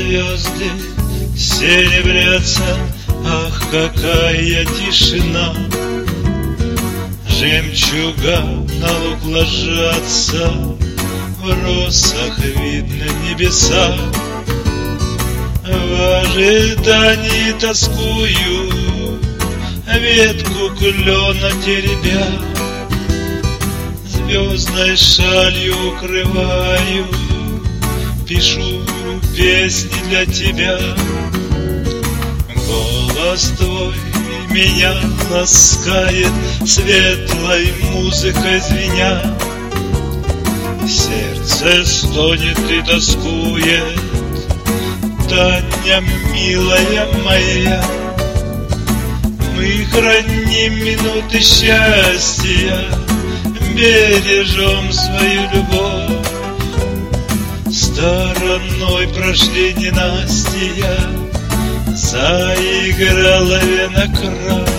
звезды серебрятся, ах, какая тишина! Жемчуга на луг ложатся, в росах видно небеса. В ожидании тоскую, ветку клена теребя, звездной шалью укрываю, пишу песни для тебя. Голос твой меня ласкает, светлой музыкой звеня. Сердце стонет и тоскует, Таня, милая моя. Мы храним минуты счастья, бережем свою любовь. Стороной прошли ненастья, заиграла виноград.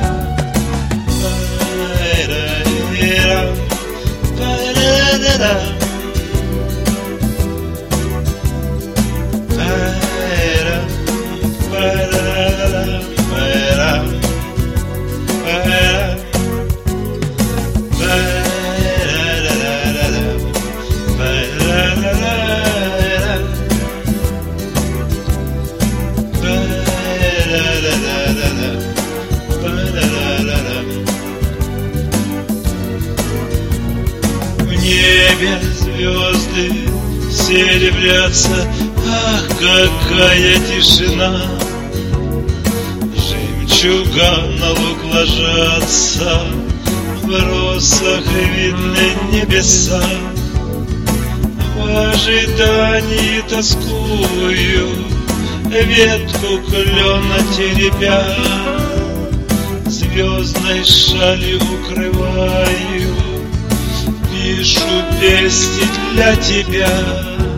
В небе звезды серебрятся, ах, какая тишина! Жемчуга на луг ложатся, в росах видны небеса. В ожидании тоскую, ветку клена теребя, звездной шалью укрываю, пишу песни для тебя.